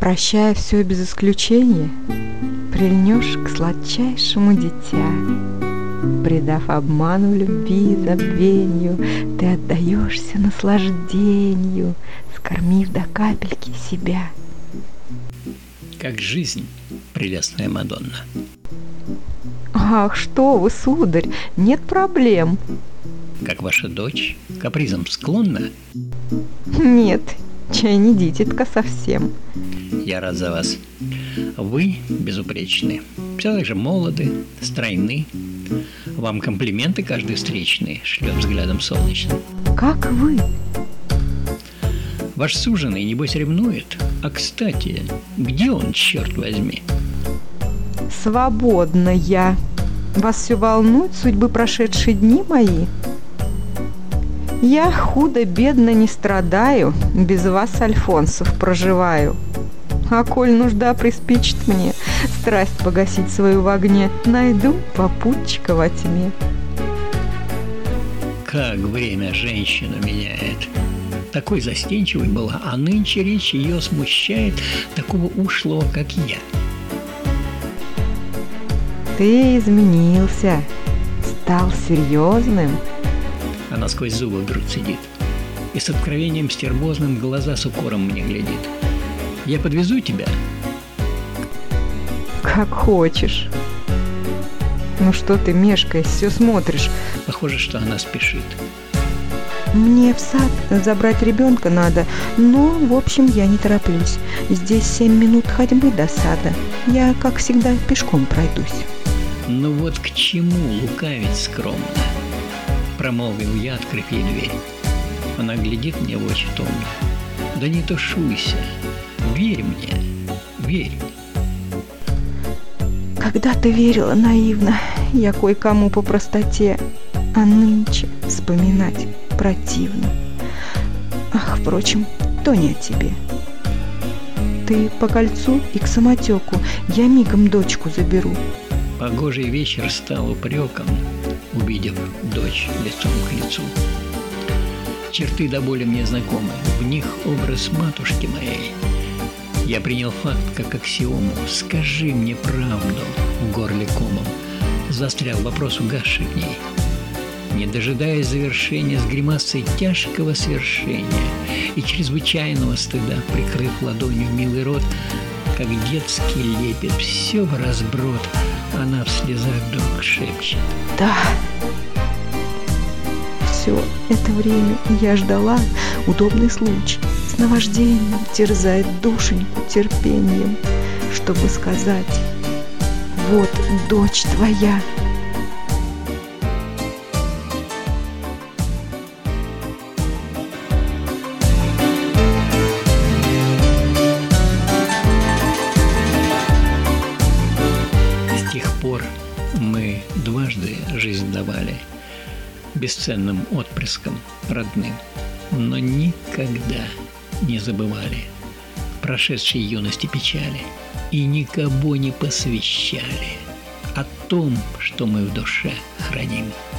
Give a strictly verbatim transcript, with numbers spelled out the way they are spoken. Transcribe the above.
Прощая все без исключения, прильнешь к сладчайшему дитя. Предав обману любви и забвенью, ты отдаешься наслаждению, скормив до капельки себя. Как жизнь, прелестная Мадонна. Ах, что вы, сударь, нет проблем. Как ваша дочь, капризом склонна? Нет, чай не дитятка совсем. Я рад за вас. Вы безупречны, все так же молоды, стройны. Вам комплименты каждый встречный шлет взглядом солнечным. Как вы? Ваш суженый, небось, ревнует. А, кстати, где он, черт возьми? Свободна я. Вас все волнует судьбы прошедшие дни мои? Я худо-бедно не страдаю, без вас, Альфонсов, проживаю. А коль нужда приспичит мне страсть погасить свою в огне, найду попутчика во тьме. Как время женщину меняет. Такой застенчивой была, а нынче речь ее смущает такого ушлого, как я. Ты изменился, стал серьезным. Она сквозь зубы вдруг сидит и с откровением стервозным в глаза с укором мне глядит. Я подвезу тебя? Как хочешь. Ну что ты мешкаешь, все смотришь. Похоже, что она спешит. Мне в сад забрать ребенка надо, но, в общем, я не тороплюсь. Здесь семь минут ходьбы до сада. Я, как всегда, пешком пройдусь. Ну вот к чему лукавить скромно? Промолвил я, открыв ей дверь. Она глядит мне в очи томно. Да не тушуйся, верь мне, верь. Когда-то верила наивно, я кое-кому по простоте, а нынче вспоминать противно. Ах, впрочем, то не о тебе. Ты по кольцу и к самотеку, я мигом дочку заберу. Погожий вечер стал упреком, увидев дочь лицом к лицу. Черты до боли мне знакомы, в них образ матушки моей. Я принял факт как аксиому. Скажи мне правду, в горле комом застрял вопрос, угасший в ней. Не дожидаясь завершения, с гримасой тяжкого свершения и чрезвычайного стыда, прикрыв ладонью милый рот, как детский лепет, все в разброд, она в слезах вдруг шепчет. Да. Все это время я ждала удобный случай, с наваждением терзает душеньку терпением, чтобы сказать: вот дочь твоя. С тех пор мы дважды жизнь давали бесценным отпрыском родным, но никогда не забывали прошедшей юности печали и никого не посвящали о том, что мы в душе храним.